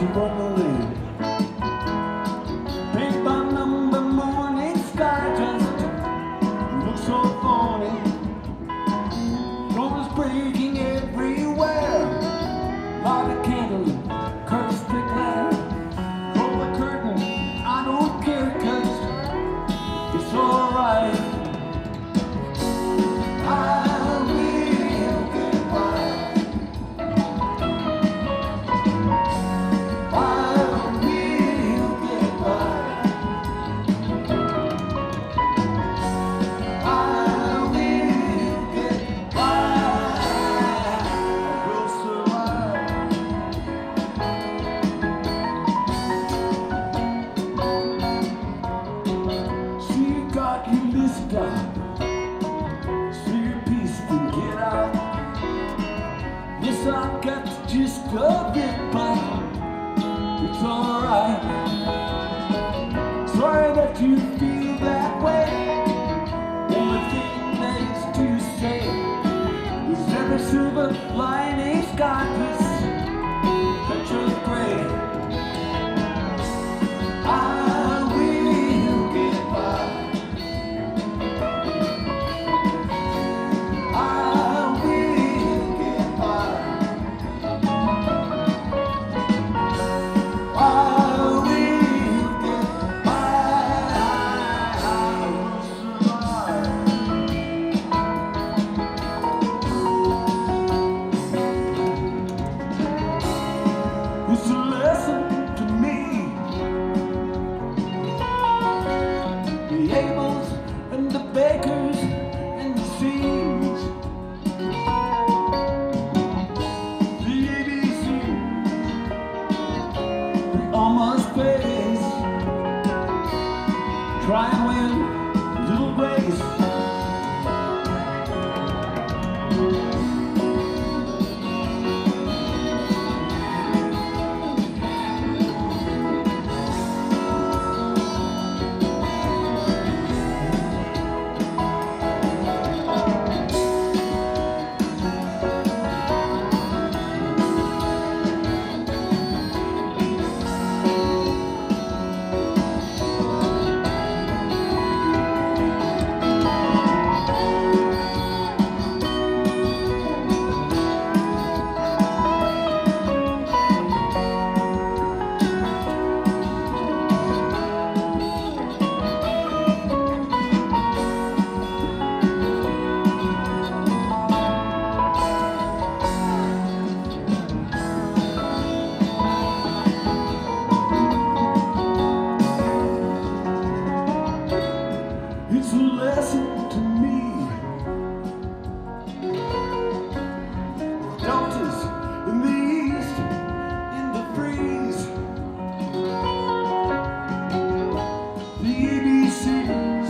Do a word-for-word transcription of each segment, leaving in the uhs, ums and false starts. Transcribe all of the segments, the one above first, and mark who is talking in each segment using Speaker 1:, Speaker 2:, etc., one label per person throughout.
Speaker 1: to run away. Paint by number morning sky just looks so phony. Doors breaking everywhere. Light a candle and curse the glare. Roll the curtain, I don't care, cause it's alright. See your peace and get out. Yes, I've got the gist of it, but it's alright. Sorry that you feel that way. Only thing that is to say is every silver lining's got this touch of gray. I will get by. It's a lesson to me. The Abels and the Bakers and the Seams, the A B Cs, we all must face. Try and win a little grace. It's a lesson to me. Deltas in the east, in the freeze. The A B Cs,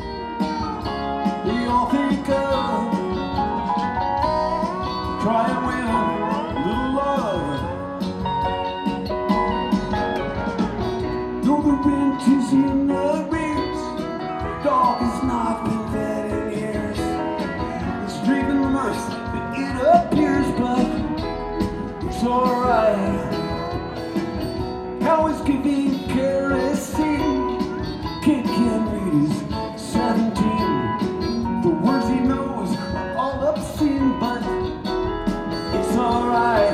Speaker 1: they all think of. Try and win a little love. Though the wind is in the rears, dog has not been fed in years. It's driven worse than it appears, but it's alright. How is giving kerosene? Kid can't read his seventeen. The words he knows are all obscene, but it's alright.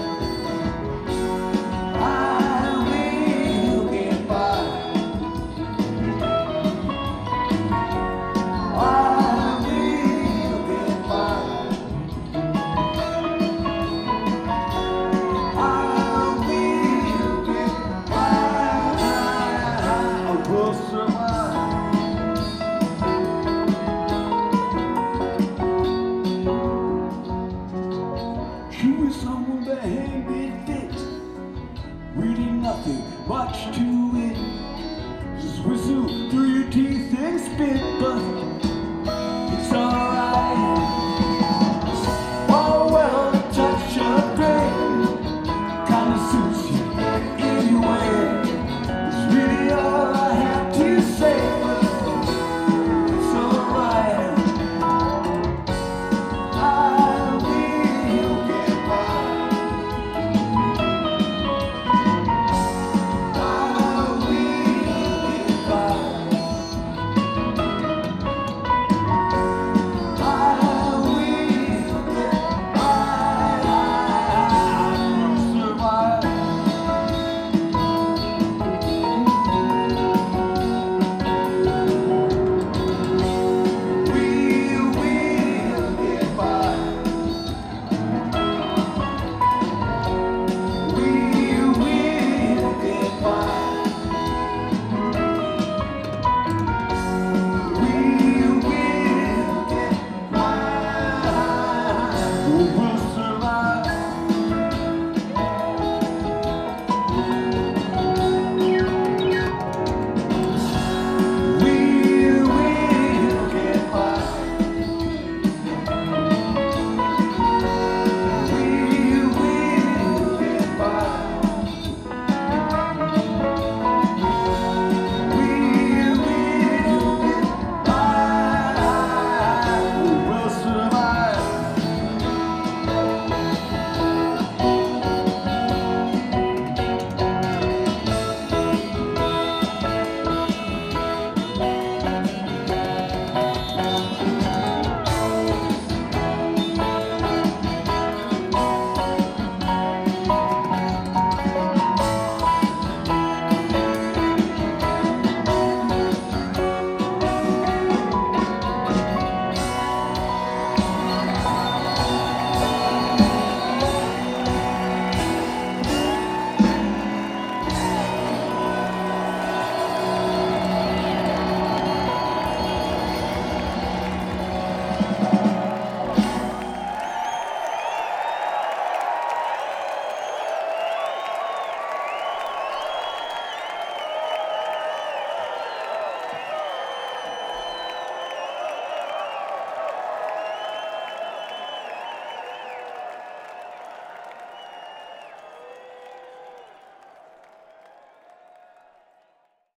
Speaker 1: She was someone that handed fit, really nothing much to it. Just whistle through your teeth and spit, but it's alright. Oh well, a touch of gray kinda suits you